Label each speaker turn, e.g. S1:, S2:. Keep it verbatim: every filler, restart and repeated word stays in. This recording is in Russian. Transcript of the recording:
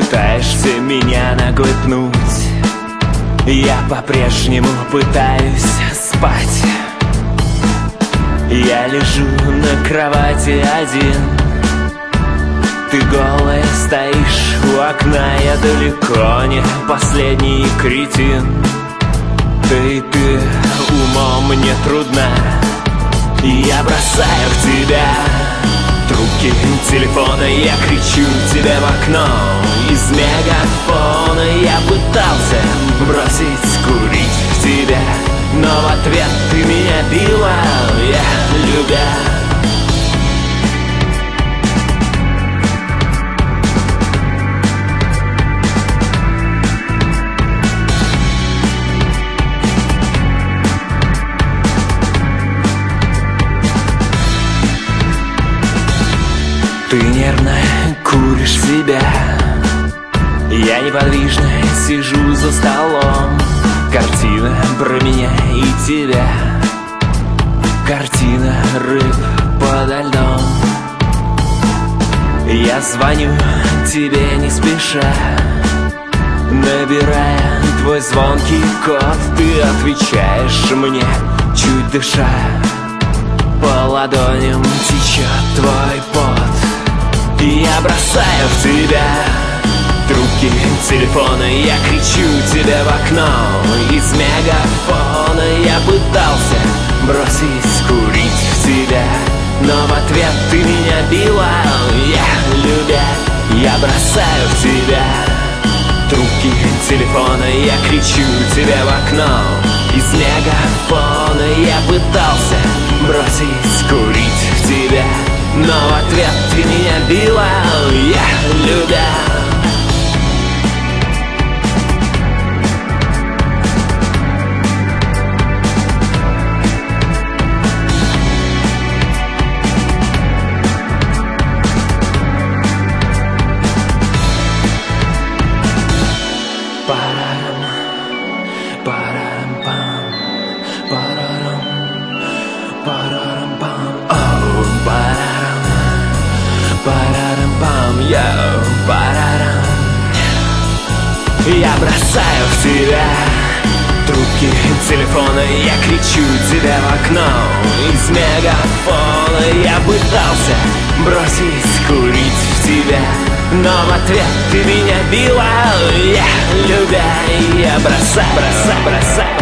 S1: пытаешься меня ногой пнуть. Я по-прежнему пытаюсь спать. Я лежу на кровати один. Ты голая стоишь у окна, я далеко не последний кретин. Да и ты умом не трудна. Я бросаю в тебя трубки телефона, я кричу тебе в окно. Из мегафона я пытался бросить курить в тебя, но в ответ ты меня била, я любя. Ты нервно куришь себя. Я неподвижно сижу за столом. Картина про меня и тебя. Картина рыб подо льдом. Я звоню тебе не спеша, набирая твой звонкий код. Ты отвечаешь мне, чуть дыша. По ладоням течет твой пот. Я бросаю в тебя трубки телефона, я кричу тебе в окно. Из мегафона я пытался бросить курить в тебя, но в ответ ты меня била, я любя. Я бросаю в тебя трубки телефона, я кричу тебе в окно. Из мегафона я пытался бросить курить в тебя, но в ответ ты меня била, я любя. Парарам, парарам, пам, парарам, парарам, пам, оу, парарам, парарам, пам, йоу, парарам. Я бросаю в тебя трубки телефона, я кричу тебе в окно. Из мегафона я пытался бросить курить в тебя, но в ответ ты меня била, я любя. Я бросаю, бросаю, бросаю